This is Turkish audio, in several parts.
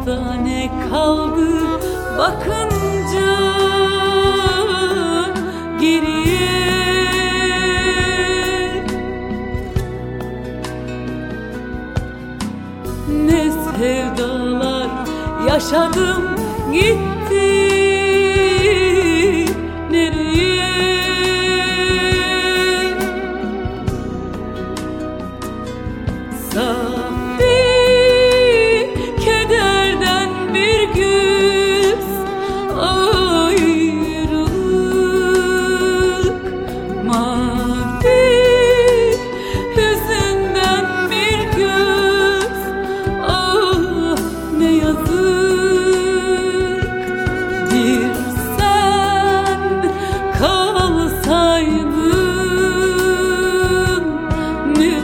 hayata ne kaldı bakınca geriye? Ne sevdalar yaşadım gitti nereye? Safi kederden bir güz ayrılık, mavi hüzünden bir göz, ah ne yazık. Bir sen kalsaydın ne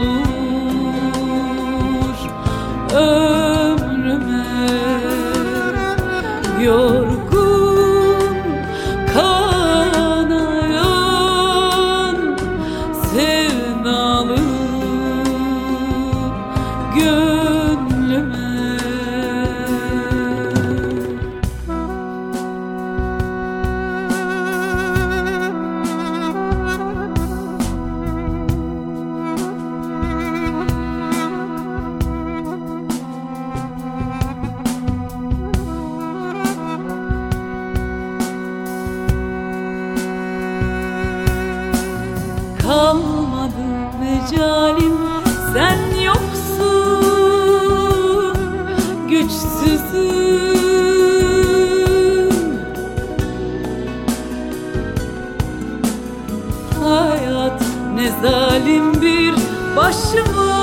olur ömrüme? Yorgun kanayan sevdalı gönlüme. Kalmadı mecalim, sen yoksun, güçsüzüm. Hayat ne zalim bir başıma,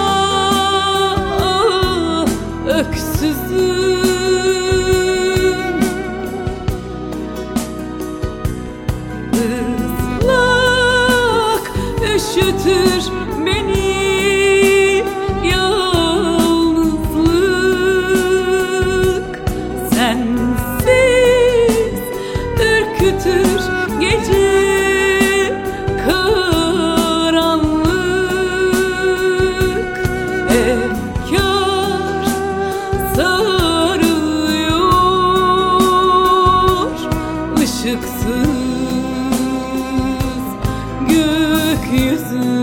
ah, öksüzüm. Üşütür beni yalnızlık, sensiz ürkütür gece karanlık. Efkar sarılıyor ışıksız gökyüzü.